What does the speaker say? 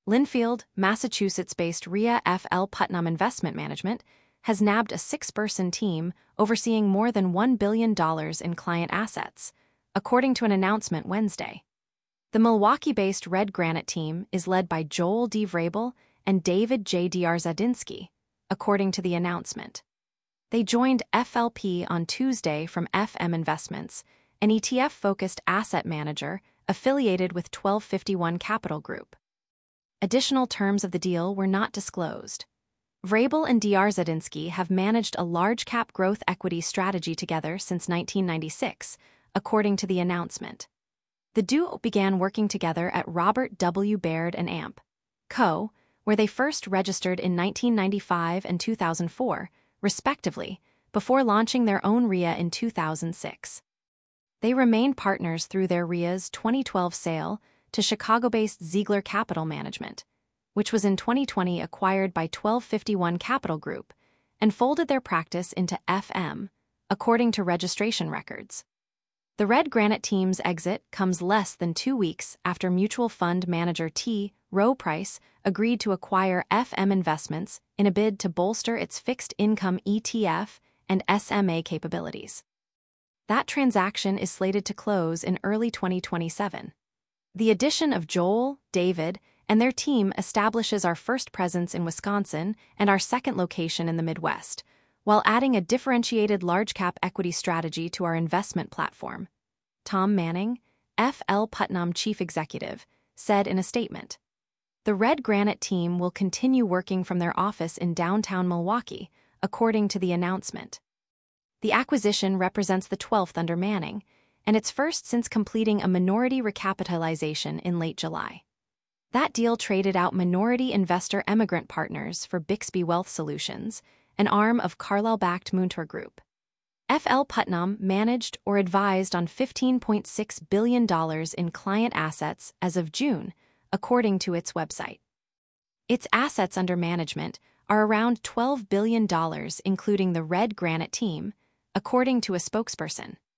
Linfield, Massachusetts-based RIA FL Putnam Investment Management has nabbed a 6-person team overseeing more than $1 billion in client assets, according to an announcement Wednesday. The Milwaukee-based Red Granite team is led by Joel D. Vrabel and David J. Dyarzadinsky, according to the announcement. They joined FLP on Tuesday from FM Investments, an ETF-focused asset manager affiliated with 1251 Capital Group. Additional terms of the deal were not disclosed. Vrabel and Dyarzadinsky have managed a large-cap growth equity strategy together since 1996, according to the announcement. The duo began working together at Robert W. Baird & Amp. Co., where they first registered in 1995 and 2004, respectively, before launching their own RIA in 2006. They remained partners through their RIA's 2012 sale to Chicago-based Ziegler Capital Management, which was in 2020 acquired by 1251 Capital Group, and folded their practice into FM, according to registration records. The Red Granite team's exit comes less than 2 weeks after mutual fund manager T. Rowe Price agreed to acquire FM Investments in a bid to bolster its fixed income ETF and SMA capabilities. That transaction is slated to close in early 2027. The addition of Joel, David, and their team establishes our first presence in Wisconsin and our second location in the Midwest, while adding a differentiated large-cap equity strategy to our investment platform, Tom Manning, FL Putnam Chief Executive, said in a statement. The Red Granite team will continue working from their office in downtown Milwaukee, according to the announcement. The acquisition represents the 12th under Manning, and its first since completing a minority recapitalization in late July. That deal traded out minority investor Emigrant Partners for Bixby Wealth Solutions, an arm of Carlyle-backed Munter Group. FL Putnam managed or advised on $15.6 billion in client assets as of June, according to its website. Its assets under management are around $12 billion, including the Red Granite team, according to a spokesperson.